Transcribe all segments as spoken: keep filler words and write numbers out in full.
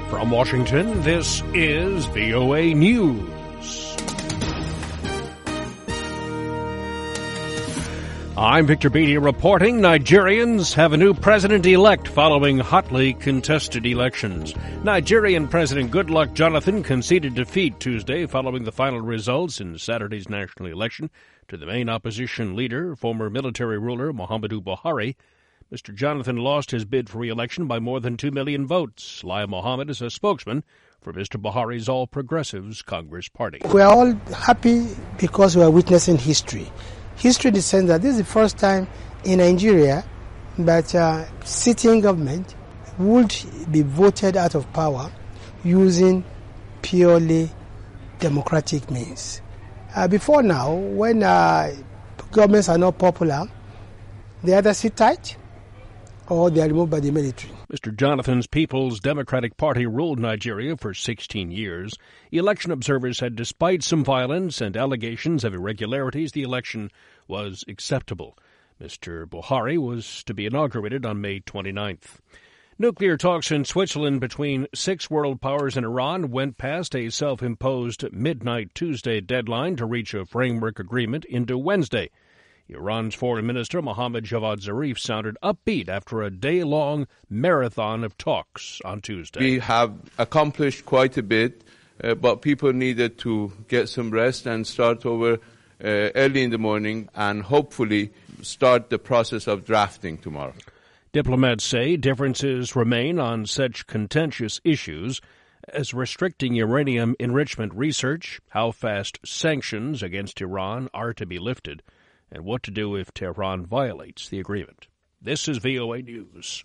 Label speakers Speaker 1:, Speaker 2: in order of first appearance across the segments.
Speaker 1: From Washington, this is V O A News. I'm Victor Beattie reporting Nigerians have a new president-elect following hotly contested elections. Nigerian President Goodluck Jonathan conceded defeat Tuesday following the final results in Saturday's national election to the main opposition leader, former military ruler Muhammadu Buhari. Mister Jonathan lost his bid for re-election by more than two million votes. Lai Mohammed is a spokesman for Mister Buhari's All Progressives Congress Party.
Speaker 2: We are all happy because we are witnessing history. History in the sense that this is the first time in Nigeria that uh, sitting government would be voted out of power using purely democratic means. Uh, before now, when uh, governments are not popular, they either sit tight or they are removed by the military.
Speaker 1: Mister Jonathan's People's Democratic Party ruled Nigeria for sixteen years. Election observers said despite some violence and allegations of irregularities, the election was acceptable. Mister Buhari was to be inaugurated on May twenty-ninth. Nuclear talks in Switzerland between six world powers and Iran went past a self-imposed midnight Tuesday deadline to reach a framework agreement into Wednesday. Iran's foreign minister, Mohammad Javad Zarif, sounded upbeat after a day-long marathon of talks on Tuesday.
Speaker 3: We have accomplished quite a bit, uh, but people needed to get some rest and start over uh, early in the morning and hopefully start the process of drafting tomorrow.
Speaker 1: Diplomats say differences remain on such contentious issues as restricting uranium enrichment research, how fast sanctions against Iran are to be lifted, and what to do if Tehran violates the agreement. This is V O A News.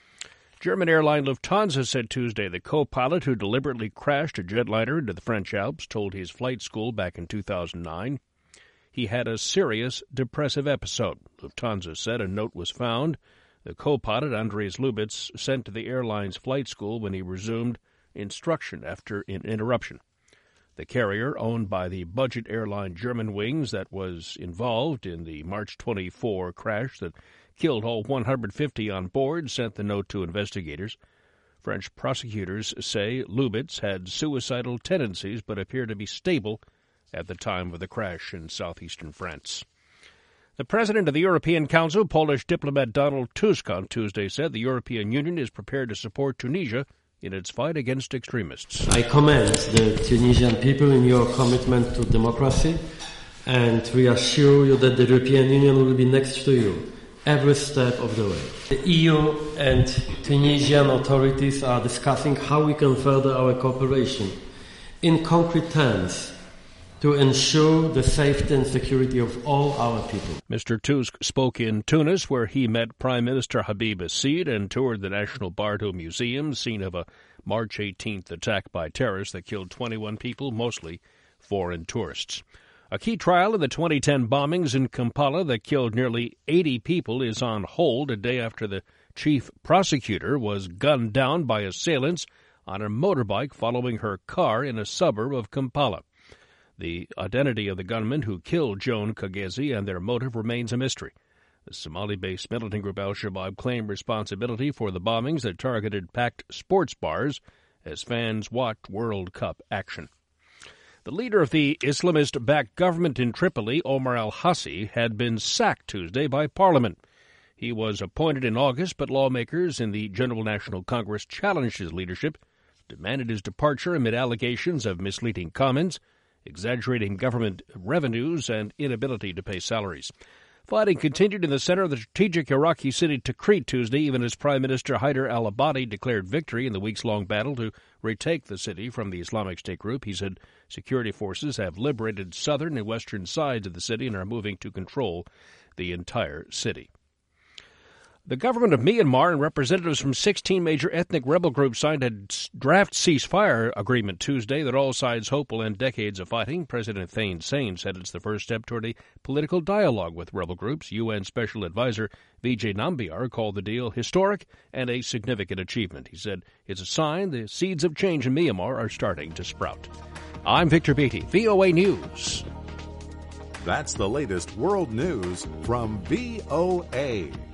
Speaker 1: German airline Lufthansa said Tuesday the co-pilot who deliberately crashed a jetliner into the French Alps told his flight school back in two thousand nine he had a serious depressive episode. Lufthansa said a note was found. The co-pilot, Andreas Lubitz, sent to the airline's flight school when he resumed instruction after an interruption. The carrier, owned by the budget airline Germanwings, that was involved in the March twenty-fourth crash that killed all one hundred fifty on board, sent the note to investigators. French prosecutors say Lubitz had suicidal tendencies but appeared to be stable at the time of the crash in southeastern France. The president of the European Council, Polish diplomat Donald Tusk, on Tuesday said the European Union is prepared to support Tunisia in its fight against extremists.
Speaker 4: I commend the Tunisian people in your commitment to democracy and reassure you that the European Union will be next to you every step of the way. The E U and Tunisian authorities are discussing how we can further our cooperation in concrete terms to ensure the safety and security of all our people.
Speaker 1: Mister Tusk spoke in Tunis, where he met Prime Minister Habib Assid and toured the National Bardo Museum, scene of a March eighteenth attack by terrorists that killed twenty-one people, mostly foreign tourists. A key trial in the twenty ten bombings in Kampala that killed nearly eighty people is on hold a day after the chief prosecutor was gunned down by assailants on a motorbike following her car in a suburb of Kampala. The identity of the gunmen who killed Joan Kagezi and their motive remains a mystery. The Somali-based militant group Al-Shabaab claimed responsibility for the bombings that targeted packed sports bars as fans watched World Cup action. The leader of the Islamist-backed government in Tripoli, Omar al-Hassi, had been sacked Tuesday by Parliament. He was appointed in August, but lawmakers in the General National Congress challenged his leadership, demanded his departure amid allegations of misleading comments, exaggerating government revenues, and inability to pay salaries. Fighting continued in the center of the strategic Iraqi city Tikrit Tuesday, even as Prime Minister Haider al-Abadi declared victory in the weeks-long battle to retake the city from the Islamic State group. He said security forces have liberated southern and western sides of the city and are moving to control the entire city. The government of Myanmar and representatives from sixteen major ethnic rebel groups signed a draft ceasefire agreement Tuesday that all sides hope will end decades of fighting. President Thein Sein said it's the first step toward a political dialogue with rebel groups. U N Special Advisor Vijay Nambiar called the deal historic and a significant achievement. He said it's a sign the seeds of change in Myanmar are starting to sprout. I'm Victor Beattie, V O A News.
Speaker 5: That's the latest world news from V O A.